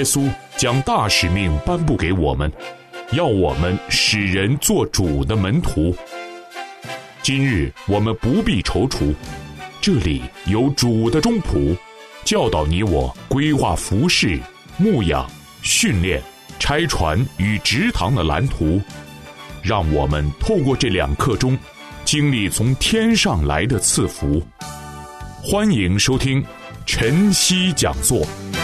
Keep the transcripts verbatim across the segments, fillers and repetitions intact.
稣将大使命颁布给我们，要我们使人做主的门徒。今日我们不必踌躇，这里有主的中仆，教导你我规划服事、牧养、训练、拆船与植堂的蓝图，让我们透过这两刻钟，经历从天上来的赐福。欢迎收听晨曦讲座。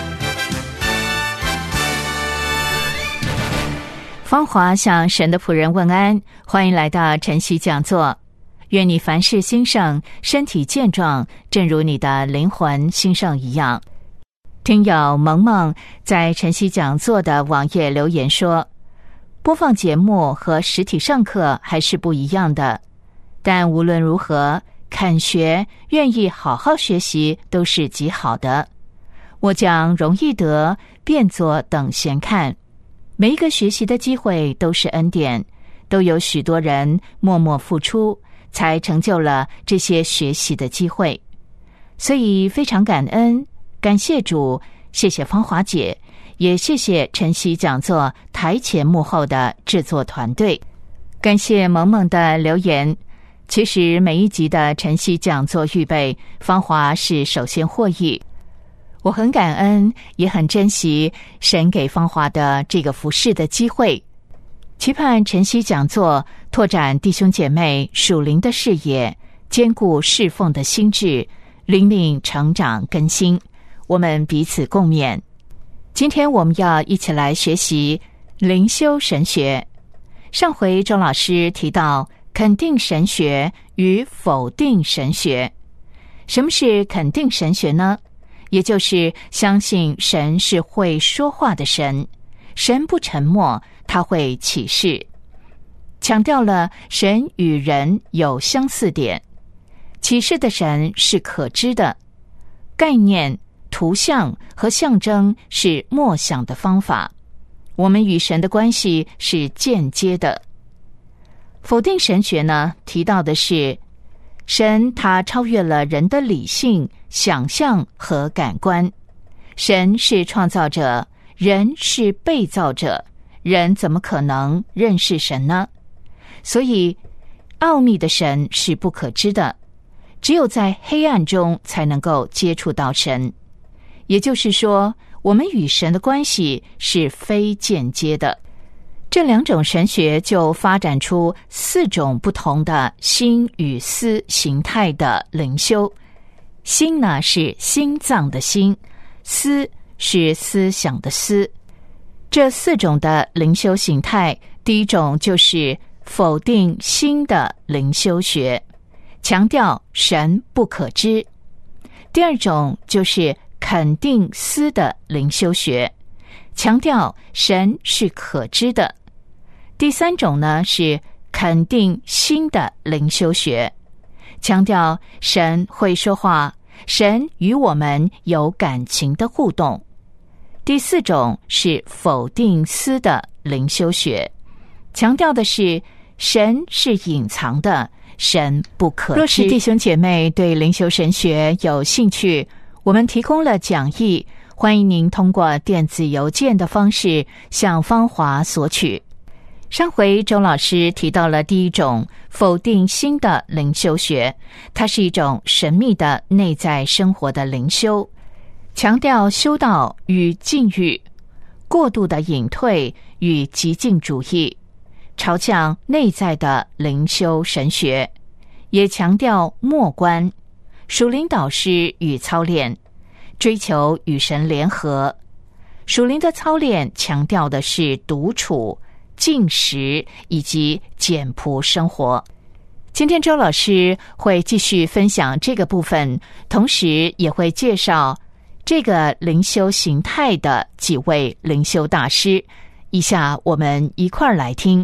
芳华向神的仆人问安，欢迎来到晨曦讲座。愿你凡事兴盛，身体健壮，正如你的灵魂兴盛一样。听友萌萌在晨曦讲座的网页留言说，播放节目和实体上课还是不一样的，但无论如何，肯学、愿意好好学习都是极好的。我将容易得、便作等闲看，每一个学习的机会都是恩典，都有许多人默默付出，才成就了这些学习的机会。所以非常感恩，感谢主，谢谢芳华姐，也谢谢晨曦讲座台前幕后的制作团队。感谢萌萌的留言。其实每一集的晨曦讲座预备，芳华是首先获益。我很感恩，也很珍惜神给芳华的这个服事的机会，期盼晨曦讲座拓展弟兄姐妹属灵的视野，兼顾侍奉的心智，灵命成长更新，我们彼此共勉。今天我们要一起来学习灵修神学。上回周老师提到肯定神学与否定神学。什么是肯定神学呢？也就是相信神是会说话的神，神不沉默，他会启示。强调了神与人有相似点，启示的神是可知的，概念、图像和象征是默想的方法，我们与神的关系是间接的。否定神学呢，提到的是神他超越了人的理性、想象和感官，神是创造者，人是被造者，人怎么可能认识神呢？所以奥秘的神是不可知的，只有在黑暗中才能够接触到神。也就是说，我们与神的关系是非间接的。这两种神学就发展出四种不同的心与思形态的灵修。心呢是心脏的心，思是思想的思。这四种的灵修形态，第一种就是否定心的灵修学，强调神不可知。第二种就是肯定思的灵修学，强调神是可知的。第三种呢是肯定心的灵修学，强调神会说话，神与我们有感情的互动。第四种是否定思的灵修学，强调的是神是隐藏的，神不可知。若是弟兄姐妹对灵修神学有兴趣，我们提供了讲义，欢迎您通过电子邮件的方式向芳华索取。上回周老师提到了第一种否定心的灵修学，它是一种神秘的内在生活的灵修，强调修道与禁欲，过度的隐退与极静主义，朝向内在的灵修神学，也强调默观、属灵导师与操练，追求与神联合。属灵的操练强调的是独处、禁食以及简朴生活。今天周老师会继续分享这个部分，同时也会介绍这个灵修形态的几位灵修大师。以下我们一块儿来听。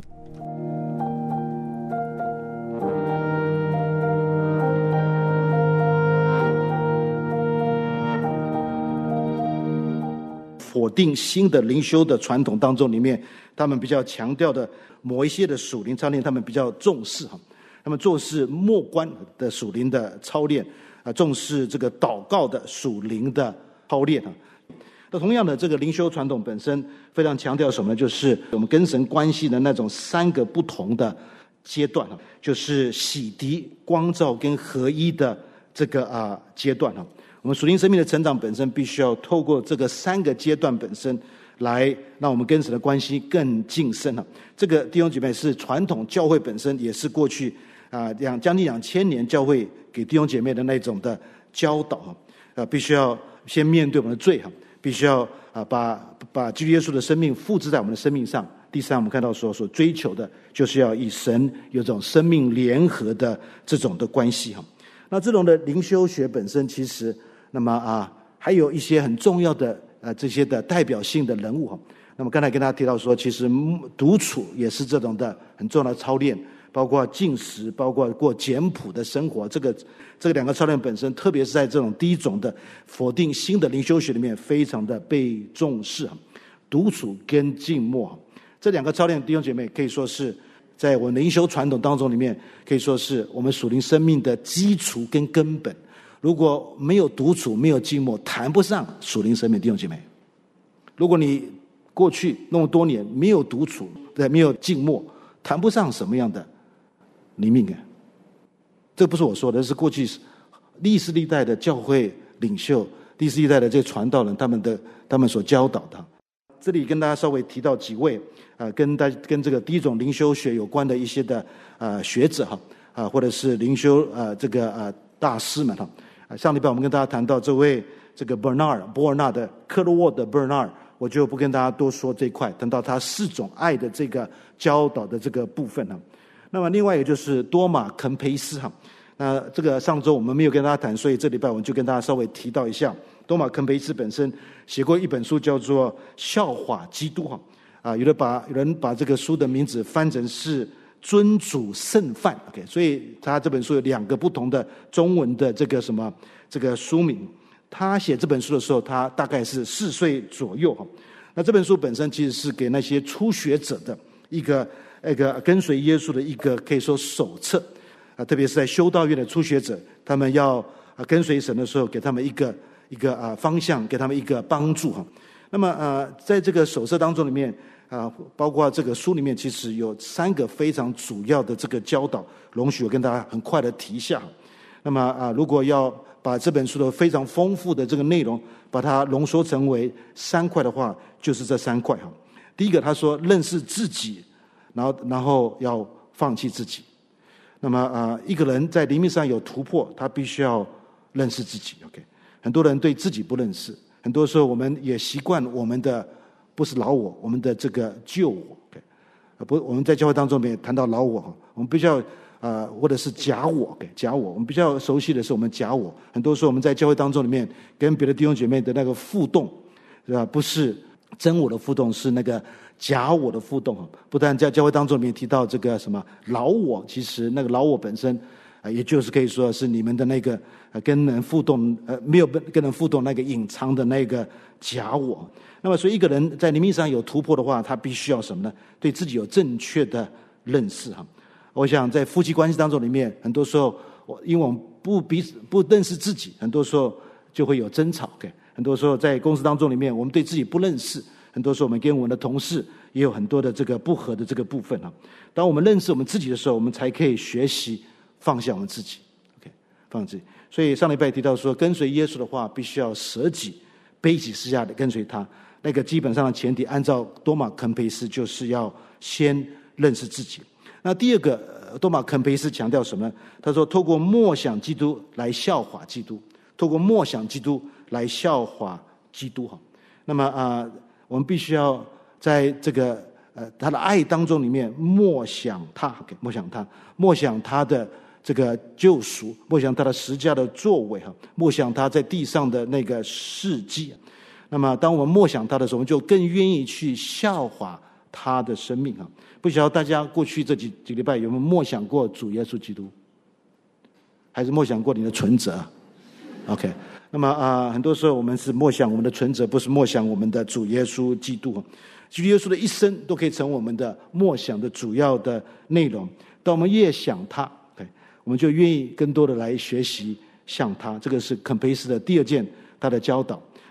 否定新的灵修的传统当中，里面他们比较强调的某一些的属灵操练，他们比较重视哈，他们重视默观的属灵的操练啊，重视这个祷告的属灵的操练啊。 那同样的，这个灵修传统本身非常强调什么呢？就是我们跟神关系的那种三个不同的阶段，就是洗涤、光照跟合一的这个啊阶段。我们属灵生命的成长本身必须要透过这个三个阶段本身来让我们跟神的关系更近深了。这个弟兄姐妹是传统教会本身，也是过去啊两将近两千年教会给弟兄姐妹的那种的教导啊，呃，必须要先面对我们的罪哈，必须要啊把把基督耶稣的生命复制在我们的生命上。第三，我们看到说所追求的就是要与神有这种生命联合的这种的关系哈。那这种的灵修学本身，其实那么啊还有一些很重要的呃这些的代表性的人物哈。那么刚才跟大家提到说，其实独处也是这种的很重要的操练，包括禁食，包括过简朴的生活，这个这个两个操练本身，特别是在这种第一种的否定新的灵修学里面，非常的被重视。独处跟静默这两个操练，弟兄姐妹可以说是在我们灵修传统当中里面，可以说是我们属灵生命的基础跟根本。如果没有独处，没有静默，谈不上属灵生命。弟兄姐妹，如果你过去那么多年没有独处，没有静默，谈不上什么样的灵命啊。这不是我说的，是过去历世历代的教会领袖、历世历代的这些传道人，他们的他们所教导的。这里跟大家稍微提到几位啊、呃，跟大跟这个第一种灵修学有关的一些的啊、呃、学者哈啊、呃，或者是灵修啊、呃、这个啊、呃、大师们哈啊。上礼拜我们跟大家谈到这位这个 Bernard 伯尔纳的克洛沃的 Bernard， 我就不跟大家多说这一块，谈到他四种爱的这个教导的这个部分哈。那么另外一个就是多马肯培斯哈，那这个上周我们没有跟大家谈，所以这礼拜我们就跟大家稍微提到一下。多马肯培斯本身写过一本书叫做《效法基督》哈，啊，有的把有人把这个书的名字翻成是尊主圣范 ，OK， 所以他这本书有两个不同的中文的这个什么这个书名。他写这本书的时候，他大概是四岁左右哈。那这本书本身其实是给那些初学者的一个一个跟随耶稣的一个可以说手册啊，特别是在修道院的初学者，他们要啊跟随神的时候，给他们一个。一个啊方向，给他们一个帮助哈。那么呃，在这个手册当中里面啊，包括这个书里面，其实有三个非常主要的这个教导，容许我跟大家很快的提一下。那么啊，如果要把这本书的非常丰富的这个内容，把它浓缩成为三块的话，就是这三块哈。第一个，他说认识自己，然后然后要放弃自己。那么啊，一个人在灵命上有突破，他必须要认识自己。OK。很多人对自己不认识，很多时候我们也习惯我们的不是老我，我们的这个旧我。不，我们在教会当中也谈到老我，我们比较啊、呃，或者是假我，假我。我们比较熟悉的是我们假我。很多时候我们在教会当中里面跟别的弟兄姐妹的那个互动，是吧？不是真我的互动，是那个假我的互动。不但在教会当中里面提到这个什么老我，其实那个老我本身。也就是可以说是你们的那个跟人互动呃没有跟人互动那个隐藏的那个假我。那么所以一个人在灵命上有突破的话，他必须要什么呢？对自己有正确的认识哈。我想在夫妻关系当中里面，很多时候我因为我们不彼此不认识自己，很多时候就会有争吵。Okay? 很多时候在公司当中里面，我们对自己不认识，很多时候我们跟我们的同事也有很多的这个不合的这个部分哈。当我们认识我们自己的时候，我们才可以学习。放下我们自己 ，OK， 放下自己。所以上礼拜提到说，跟随耶稣的话，必须要舍己、背起十字架的跟随他。那个基本上的前提，按照多马肯培斯，就是要先认识自己。那第二个，多马肯培斯强调什么呢？他说，透过默想基督来效法基督，透过默想基督来效法基督哈。那么啊、呃，我们必须要在这个呃他的爱当中里面默想他 ，OK， 默想他，默想他的。这个救赎，默想他的十架的作为哈，默想他在地上的那个事迹。那么，当我们默想他的时候，我们就更愿意去效法他的生命哈。不晓得大家过去这几几个礼拜有没有默想过主耶稣基督，还是默想过你的存折 ？OK， 那么啊、呃，很多时候我们是默想我们的存折，不是默想我们的主耶稣基督。主耶稣的一生都可以成为我们的默想的主要的内容。当我们越想他。我们就愿意更多的来学习像他，这个是肯培斯的第二件他的教导。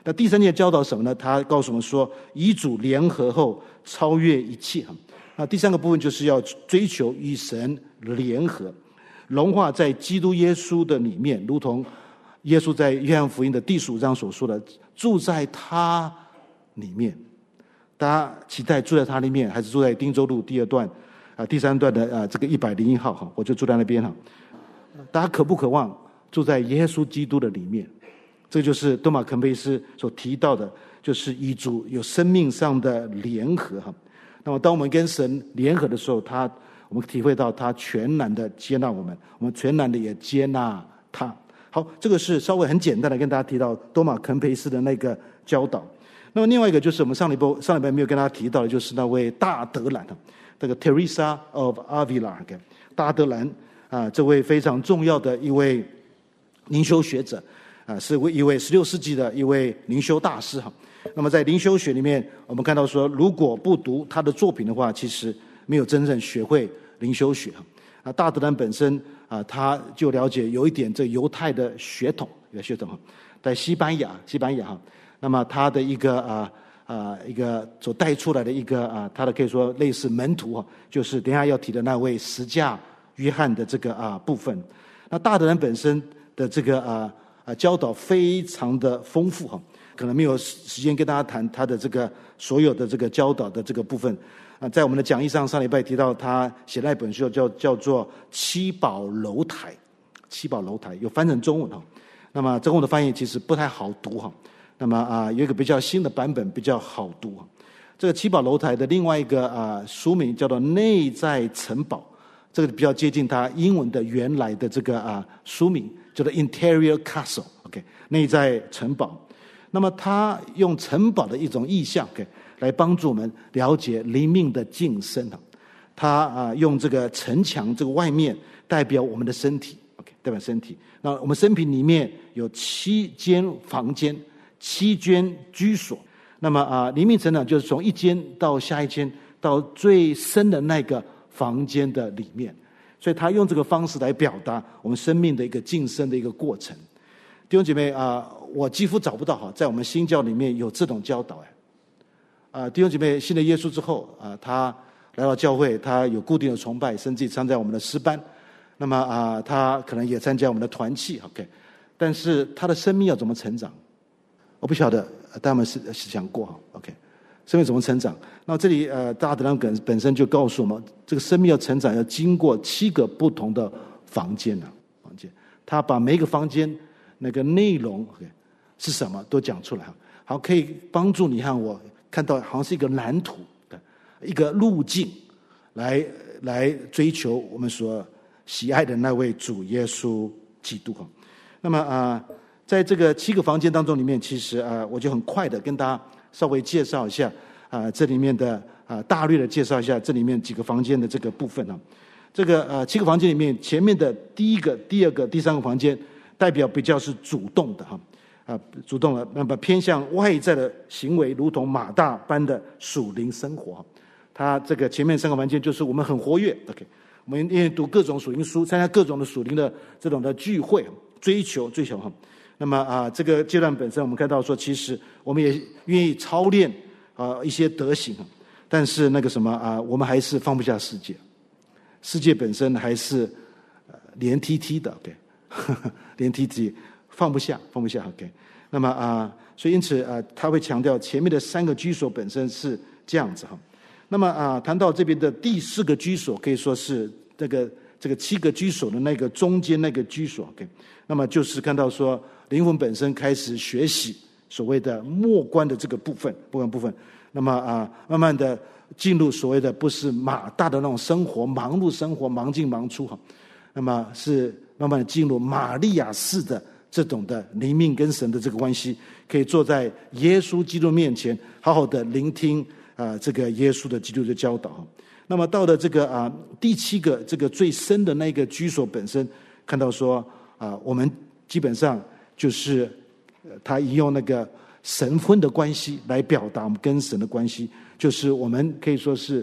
那第三件教导什么呢？他告诉我们说，与主联合后超越一切。那第三个部分就是要追求与神联合，融化在基督耶稣的里面，如同耶稣在约翰福音的第十五章所说的，住在他里面。大家期待住在他里面，还是住在汀州路第二段啊第三段的啊这个一百零一号哈，我就住在那边哈。大家渴不渴望住在耶稣基督的里面？这就是多马肯贝斯所提到的，就是与主有生命上的联合哈。那么当我们跟神联合的时候，他我们体会到他全然的接纳我们，我们全然的也接纳他。好，这个是稍微很简单的跟大家提到多马肯培斯的那个教导。那么另外一个就是我们上礼拜上礼拜没有跟大家提到的，就是那位大德兰，这个 Teresa of Avila， 大德兰啊，这位非常重要的一位灵修学者啊，是一位十六世纪的一位灵修大师哈。那么在灵修学里面，我们看到说，如果不读他的作品的话，其实没有真正学会灵修学啊。大德兰本身啊，他就了解有一点这犹太的血统，有血统哈，在西班牙，西班牙哈。那么他的一个啊啊一个所带出来的一个啊，他的可以说类似门徒哈，就是等一下要提的那位十架约翰的这个啊部分。那大德兰本身的这个啊啊教导非常的丰富哈。可能没有时间跟大家谈他的这个所有的这个教导的这个部分啊，在我们的讲义上，上礼拜提到他写那本书叫叫做《七宝楼台》，七宝楼台有翻成中文哈。那么中文的翻译其实不太好读哈。那么啊，有一个比较新的版本比较好读哈。这个七宝楼台的另外一个啊书名叫做《内在城堡》，这个比较接近它英文的原来的这个啊书名，叫做 Interior Castle，OK， 内在城堡。那么他用城堡的一种意象给来帮助我们了解灵命的晋升。他啊用这个城墙这个外面代表我们的身体 ，OK， 代表身体。那我们生平里面有七间房间，七间居所。那么啊灵命成长就是从一间到下一间，到最深的那个房间的里面。所以他用这个方式来表达我们生命的一个晋升的一个过程。弟兄姐妹啊，我几乎找不到哈，在我们新教里面有这种教导哎。啊，弟兄姐妹信了耶稣之后啊，他来到教会，他有固定的崇拜，甚至参加我们的诗班。那么啊，他可能也参加我们的团契 ，OK。但是他的生命要怎么成长？我不晓得，大家们是是想过哈 ，OK。生命怎么成长？那这里呃，大德兰本本身就告诉我们，这个生命要成长，要经过七个不同的房间啊，房间。他把每一个房间那个内容是什么都讲出来，好，可以帮助你和我看到好像是一个蓝图的一个路径，来来追求我们所喜爱的那位主耶稣基督。那么啊，在这个七个房间当中里面，其实啊，我就很快的跟大家稍微介绍一下啊，这里面的啊大略的介绍一下这里面几个房间的这个部分啊。这个呃七个房间里面，前面的第一个、第二个、第三个房间，代表比较是主动的哈，啊，主动的，那么偏向外在的行为，如同马大般的属灵生活。它这个前面三个房间就是我们很活跃 ，OK， 我们愿意读各种属灵书，参加各种的属灵的这种的聚会，追求追求哈。那么啊，这个阶段本身，我们看到说，其实我们也愿意操练啊一些德行，但是那个什么啊，我们还是放不下世界。世界本身还是呃连踢踢的 ，OK， 连踢踢放不下，放不下 ，OK。那么啊、呃，所以因此啊、呃，他会强调前面的三个居所本身是这样子哈。那么啊、呃，谈到这边的第四个居所，可以说是这个这个七个居所的那个中间那个居所 ，OK。那么就是看到说灵魂本身开始学习所谓的末观的这个部分，末观部分。那么啊、呃，慢慢的。进入所谓的不是马大的那种生活，忙碌生活，忙进忙出哈，那么是慢慢的进入玛利亚式的这种的灵命跟神的这个关系，可以坐在耶稣基督面前，好好的聆听啊、呃、这个耶稣的基督的教导。那么到了这个啊、呃、第七个这个最深的那个居所本身，看到说啊、呃、我们基本上就是呃他引用那个神婚的关系来表达我们跟神的关系。就是我们可以说是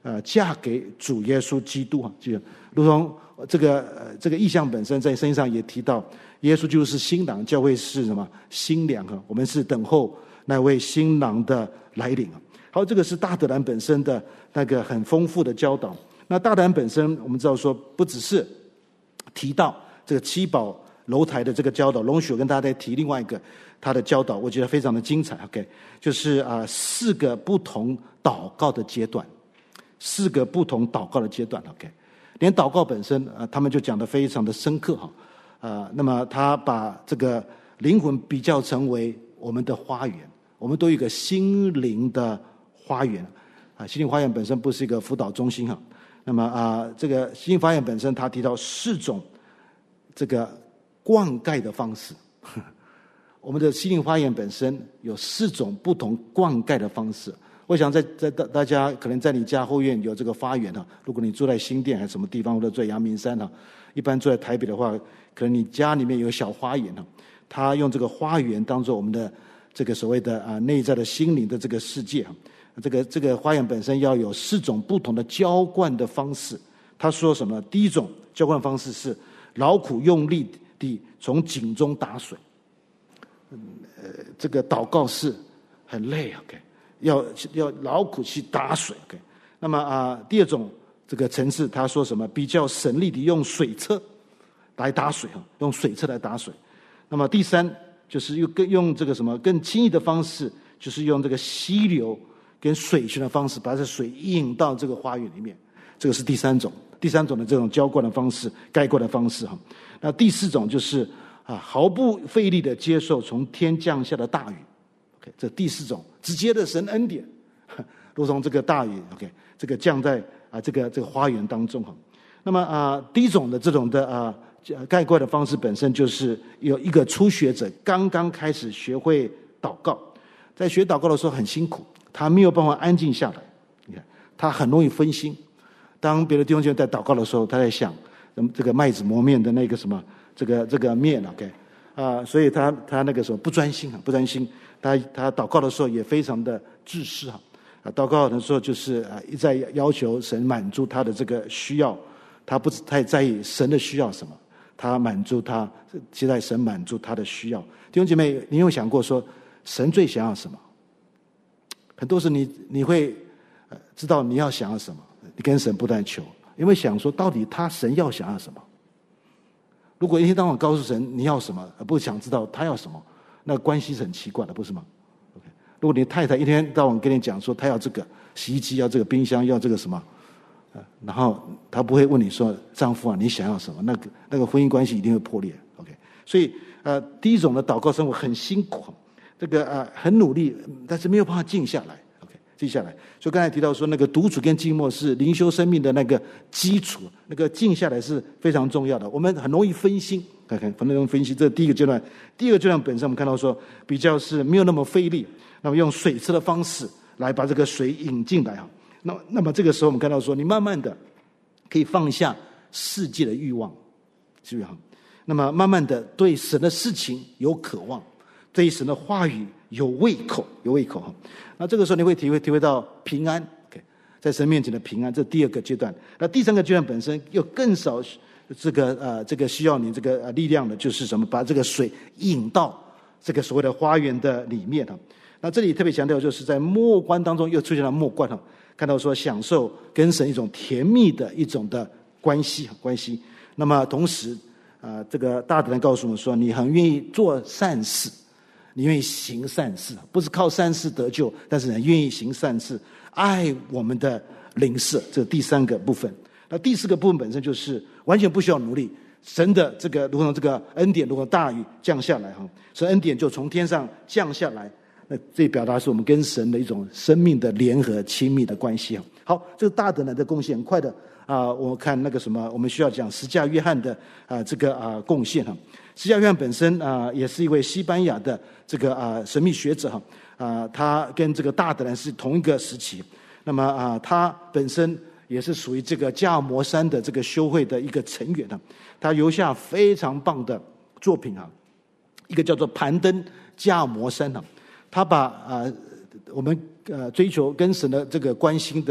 呃嫁给主耶稣基督啊，就如同这个呃这个意象本身在圣经上也提到，耶稣就是新郎，教会是什么新娘啊？我们是等候那位新郎的来临啊。好，这个是大德兰本身的那个很丰富的教导。那大德兰本身我们知道说，不只是提到这个七宝楼台的这个教导，容许我跟大家再提另外一个他的教导，我觉得非常的精彩。OK， 就是啊、呃、四个不同祷告的阶段，四个不同祷告的阶段。OK， 连祷告本身啊、呃，他们就讲得非常的深刻哈。啊、呃，那么他把这个灵魂比较成为我们的花园，我们都有一个心灵的花园啊。心灵花园本身不是一个辅导中心哈。那么啊、呃，这个心灵花园本身，他提到四种这个灌溉的方式。我们的心灵花园本身有四种不同灌溉的方式。我想在在大家可能在你家后院有这个花园哈，如果你住在新店还是什么地方，或者住在阳明山哈，一般住在台北的话，可能你家里面有小花园哈，他用这个花园当做我们的这个所谓的啊内在的心灵的这个世界哈。这个这个花园本身要有四种不同的浇灌的方式。他说什么呢？第一种浇灌方式是劳苦用力地从井中打水。呃，这个祷告是很累 ，OK， 要要劳苦去打水 ，OK。那么啊、呃，第二种这个层次，他说什么？比较省力的用水车来打水哈，用水车来打水。那么第三就是用更用这个什么更轻易的方式，就是用这个溪流跟水泉的方式，把这水引到这个花园里面。这个是第三种，第三种的这种浇灌的方式、盖灌的方式哈。那第四种就是啊，毫不费力的接受从天降下的大雨。OK， 这第四种直接的神恩典，如同这个大雨 ，OK， 这个降在啊这个这个花园当中哈。那么啊，第一种的这种的啊盖灌的方式本身就是有一个初学者刚刚开始学会祷告，在学祷告的时候很辛苦，他没有办法安静下来，你看他很容易分心。当别的弟兄姐妹在祷告的时候，他在想这个麦子磨面的那个什么这个这个面 OK 啊、呃，所以他他那个时候不专心啊，不专心。他他祷告的时候也非常的自私哈啊，祷告的时候就是啊一再要求神满足他的这个需要，他不太在意神的需要什么，他满足他期待神满足他的需要。弟兄姐妹，你有想过说神最想要什么？很多时你你会呃知道你要想要什么，你跟神不断求，因为想说到底他神要想要什么。如果一天到晚告诉神你要什么，而不想知道他要什么，那关系是很奇怪的，不是吗 ？OK， 如果你太太一天到晚跟你讲说她要这个洗衣机，要这个冰箱，要这个什么，呃、然后她不会问你说丈夫啊你想要什么，那个那个婚姻关系一定会破裂。OK， 所以呃第一种的祷告生活很辛苦，这个呃很努力，但是没有办法静下来。接下来，所以刚才提到说，那个独处跟静默是灵修生命的那个基础，那个静下来是非常重要的。我们很容易分心，看看很容易分析。这是第一个阶段，第二个阶段本身我们看到说，比较是没有那么费力，那么用水车的方式来把这个水引进来哈。那么，那么这个时候我们看到说，你慢慢的可以放下世界的欲望，是不是？那么慢慢的对神的事情有渴望，对神的话语有胃口，有胃口哈。那这个时候你会体会体会到平安 ，OK， 在神面前的平安，这第二个阶段。那第三个阶段本身又更少这个呃这个需要你这个呃力量的，就是什么？把这个水引到这个所谓的花园的里面哈。那这里特别强调，就是在默观当中又出现了默观哈，看到说享受跟神一种甜蜜的一种的关系关系。那么同时啊、呃，这个大德兰告诉我们说，你很愿意做善事。你愿意行善事，不是靠善事得救，但是你愿意行善事，爱我们的邻舍，这第三个部分。那第四个部分本身就是完全不需要努力，神的这个如同这个恩典，如果大雨降下来哈，所以恩典就从天上降下来。那这表达是我们跟神的一种生命的联合、亲密的关系。好，这个大德兰的贡献很快的啊、呃，我看那个什么，我们需要讲十架约翰的啊、呃、这个啊、呃、贡献哈。十架约翰本身啊、呃、也是一位西班牙的这个啊、呃、神秘学者哈啊、呃，他跟这个大德兰是同一个时期。那么啊、呃，他本身也是属于这个加尔摩山的这个修会的一个成员哈。他留下非常棒的作品啊，一个叫做《攀登加尔摩山》哈。他把啊、呃、我们呃追求跟神的这个关心的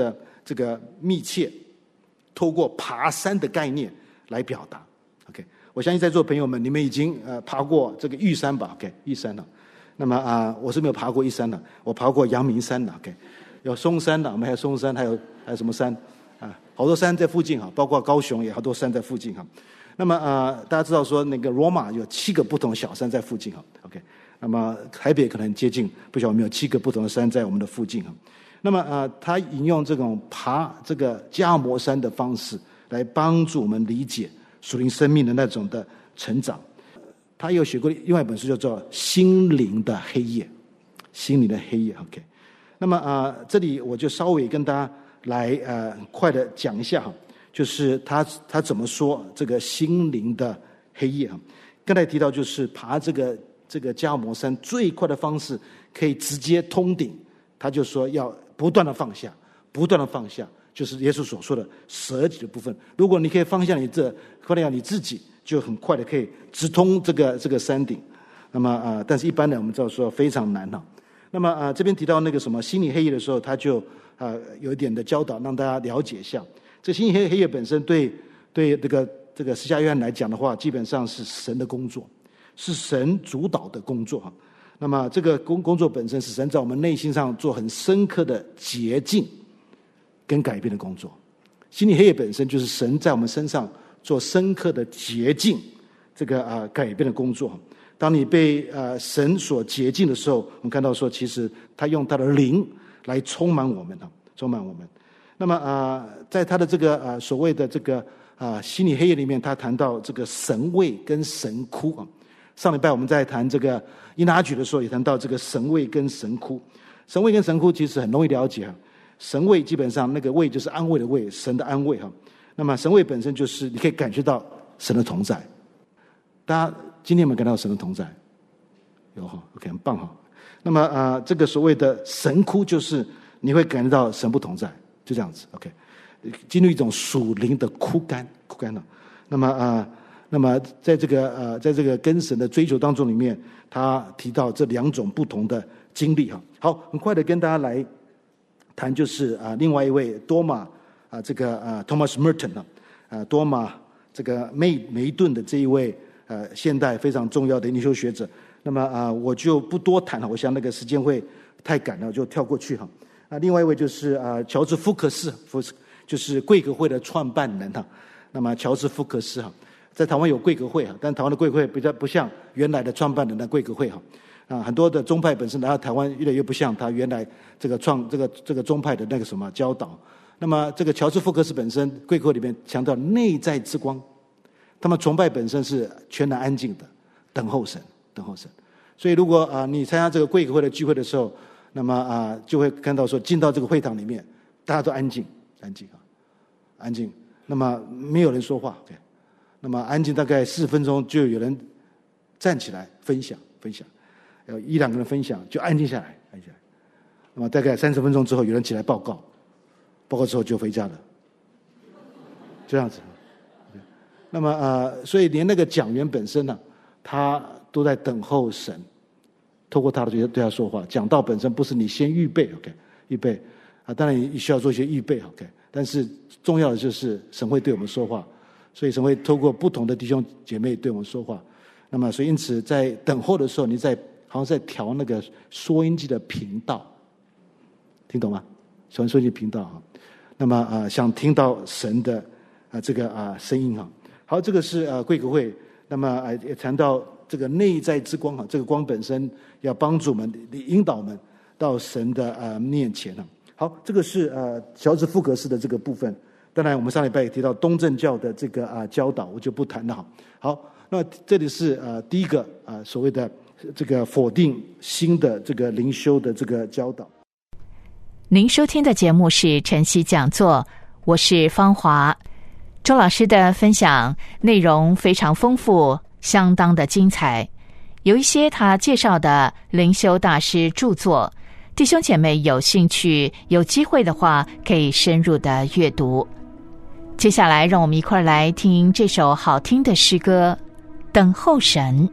这个密切，透过爬山的概念来表达。OK， 我相信在座的朋友们，你们已经呃爬过这个玉山吧 ？OK， 玉山了。那么啊、呃，我是没有爬过玉山的，我爬过阳明山的。OK， 有松山的，我们还有松山，还有还有什么山啊？好多山在附近哈，包括高雄也好多山在附近哈。那么呃，大家知道说那个罗马有七个不同的小山在附近哈。OK， 那么台北可能接近，不晓得有没有七个不同的山在我们的附近哈。那么呃，他引用这种爬这个加尔摩山的方式来帮助我们理解属灵生命的那种的成长。他有写过另外一本书叫做《心灵的黑夜》，心灵的黑夜。OK， 那么啊、呃，这里我就稍微跟大家来呃很快的讲一下哈，就是他他怎么说这个心灵的黑夜哈。刚才提到就是爬这个这个加尔摩山最快的方式可以直接通顶，他就说要不断的放下，不断的放下，就是耶稣所说的舍己的部分。如果你可以放下你这放下你自己，就很快的可以直通这个这个山顶。那么啊、呃，但是一般的我们知道说非常难哈。那么啊、呃，这边提到那个什么心理黑夜的时候，他就啊、呃、有一点的教导，让大家了解一下。这心理黑黑夜本身对对这个这个施洗约翰来讲的话，基本上是神的工作，是神主导的工作哈。那么这个工工作本身是神在我们内心上做很深刻的洁净跟改变的工作。心理黑夜本身就是神在我们身上做深刻的洁净，这个啊、呃、改变的工作。当你被呃神所洁净的时候，我们看到说，其实他用他的灵来充满我们啊，充满我们。那么啊、呃，在他的这个呃所谓的这个啊、呃、心理黑夜里面，他谈到这个神位跟神窟啊。上礼拜我们在谈这个伊拿举的时候，也谈到这个神位跟神窟。神位跟神窟其实很容易了解啊。神位基本上那个位就是安慰的位，神的安慰哈。那么神位本身就是你可以感觉到神的同在。大家今天有没有感到神的同在？有哈 ，OK， 很棒哈。那么啊、呃，这个所谓的神窟就是你会感觉到神不同在，就这样子 ，OK， 进入一种属灵的枯干，枯干了。那么啊、呃，那么在这个呃，在这个跟神的追求当中里面，他提到这两种不同的经历哈。好，很快的跟大家来谈，就是啊、呃，另外一位多马啊、呃，这个啊、呃、Thomas Merton 啊，呃，多马这个梅梅顿的这一位呃现代非常重要的灵修学者。那么啊、呃，我就不多谈了，我想那个时间会太赶了，就跳过去哈。啊，另外一位就是啊、呃，乔治福克斯，福就是贵格会的创办人哈。那么乔治福克斯哈，在台湾有贵格会哈，但台湾的贵格会比较不像原来的创办人的贵格会哈。啊，很多的宗派本身来到台湾，越来越不像他原来这个创这个这个宗派的那个什么教导。那么这个乔治福克斯本身贵格会里面强调内在之光，他们崇拜本身是全然安静的，等候神。等候神，所以如果啊、呃、你参加这个贵格会的聚会的时候，那么啊、呃、就会看到说进到这个会堂里面，大家都安静，安静啊，安静。那么没有人说话 ，OK， 那么安静大概四分钟，就有人站起来分享分享，有一两个人分享就安静下来，安静下来。那么大概三十分钟之后，有人起来报告，报告之后就回家了，这样子。那么啊、呃，所以连那个讲员本身呢、啊，他都在等候神，透过他的对对他说话。讲道本身不是你先预备 ，OK， 预备啊，当然你需要做一些预备 ，OK。但是重要的就是神会对我们说话，所以神会透过不同的弟兄姐妹对我们说话。那么，所以因此在等候的时候，你在好像在调那个收音机的频道，听懂吗？调收音机频道哈。那么啊、呃，想听到神的啊、呃、这个啊、呃、声音哈。好，这个是呃贵格会。那么啊，也谈到这个内在之光哈，这个光本身要帮助我们、引导我们到神的呃面前哈。好，这个是呃乔治福克斯的这个部分。当然，我们上礼拜也提到东正教的这个啊、呃、教导，我就不谈了哈。好，那这里是呃第一个啊、呃、所谓的这个否定新的这个灵修的这个教导。 您收听的节目是晨曦讲座，我是芳华。周老师的分享内容非常丰富，相当的精彩，有一些他介绍的灵修大师著作，弟兄姐妹有兴趣有机会的话可以深入的阅读。接下来让我们一块来听这首好听的诗歌《等候神》。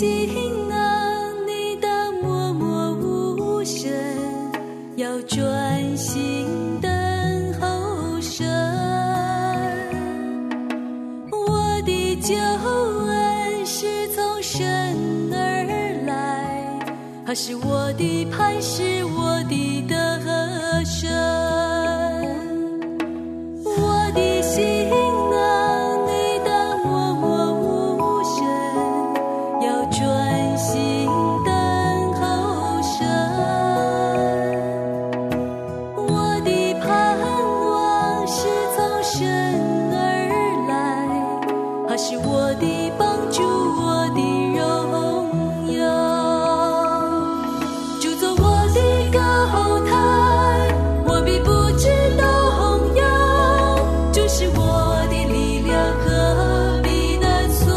心啊，你当默默无声，要专心等候神。我的救恩是从神而来，他是我的磐石，我的得胜。我的心啊，你当默默无声，要专心等候神。我的盼望是从神而来，他是我的帮助，我的荣耀。主做我的高台，我必不致动摇。主是我的力量和避难所，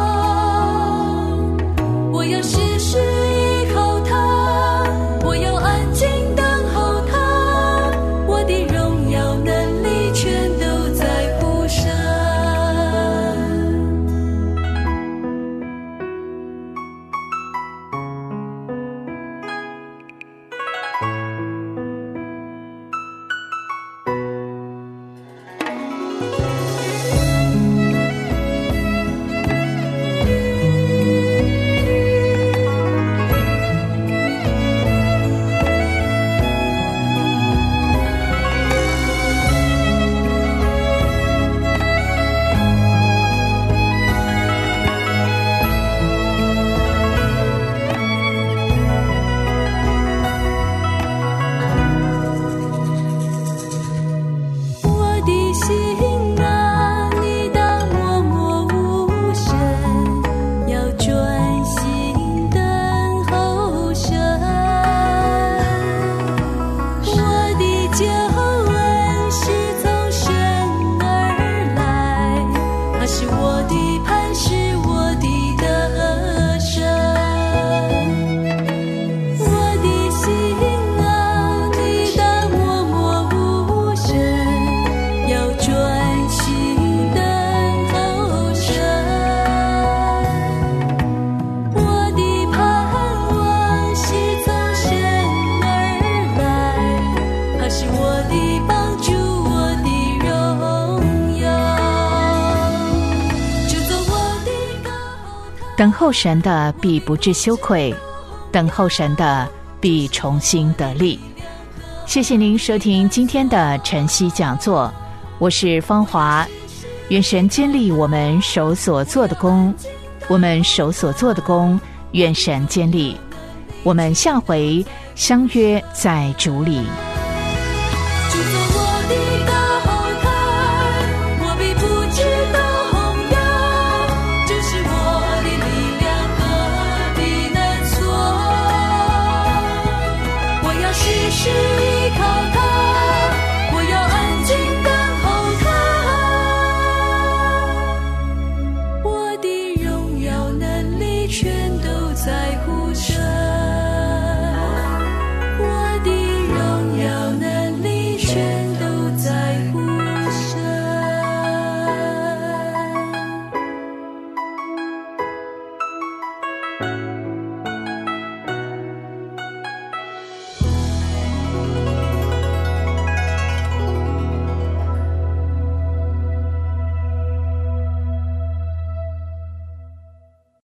我要时时依靠他，我要安静等候他，我的荣耀能力全都在乎神。我的心啊，你当默默无声，要专心等候神。我的救恩是从神而来，他是我的磐石，我的得胜。我的心啊，你当默默无声，要专心等候神。我的盼望是从神而来，他是我的帮助，我的荣耀。就做我的高台。 等候神的必不致羞愧，等候神的必重新得力。谢谢您收听今天的晨曦讲座，我是芳华。愿神坚立我们手所做的工，我们手所做的工，愿神坚立。我们下回相约在主里。 就做